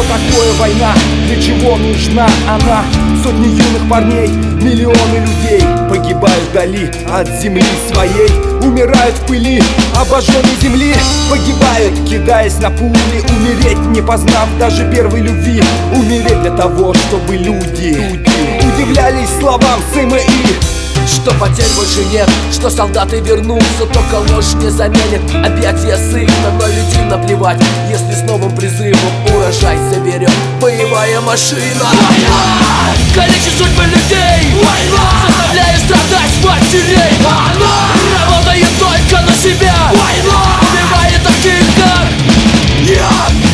такое война? Для чего нужна она? Сотни юных парней, миллионы людей погибают вдали от земли своей, умирают в пыли обожженной земли, погибают, кидаясь на пули, умереть, не познав даже первой любви, умереть для того, чтобы люди удивлялись словам Сэма и что потерь больше нет, что солдаты вернутся, только ложь не заменит объятия сына. Но людям наплевать, если с новым призывом урожай соберет боевая машина. Война! Калечит судьбы людей. Война! Заставляет страдать матерей. Война! Работает только на себя. Война! Убивает таких, как я.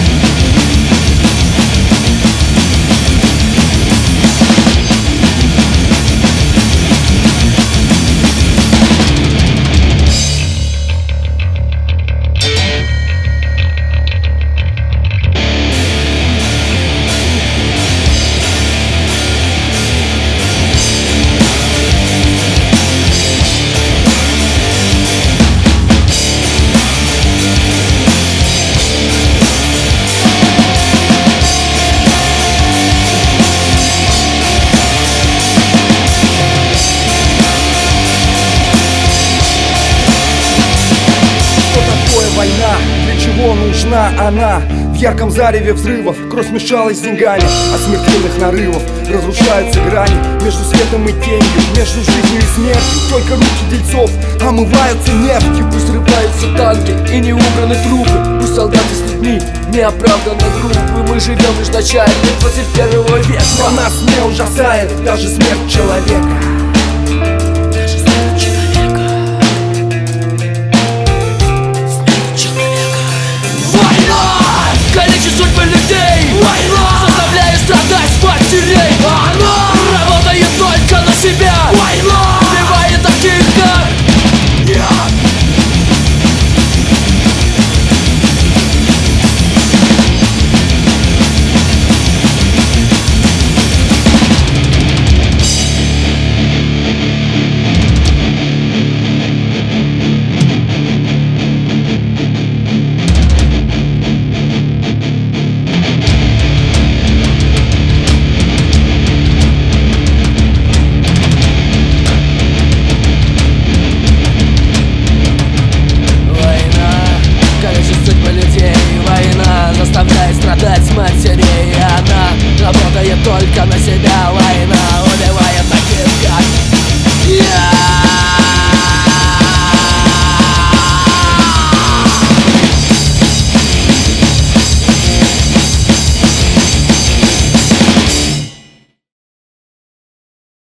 Война, для чего нужна она? В ярком зареве взрывов кровь смешалась с деньгами, от смертельных нарывов разрушаются грани между светом и тенью, между жизнью и смертью. Только руки дельцов омываются нефтью. Пусть рываются танки и не убраны трупы, пусть солдаты с людьми не оправданы группы. Мы живем лишь в начале 21 века, но нас не ужасает даже смерть человека. Судьбы людей. Война! Заставляет страдать матерей. Она работает только на себя. Война! Убивает таких, как я. Заставляет страдать матерей. Она работает только на себя.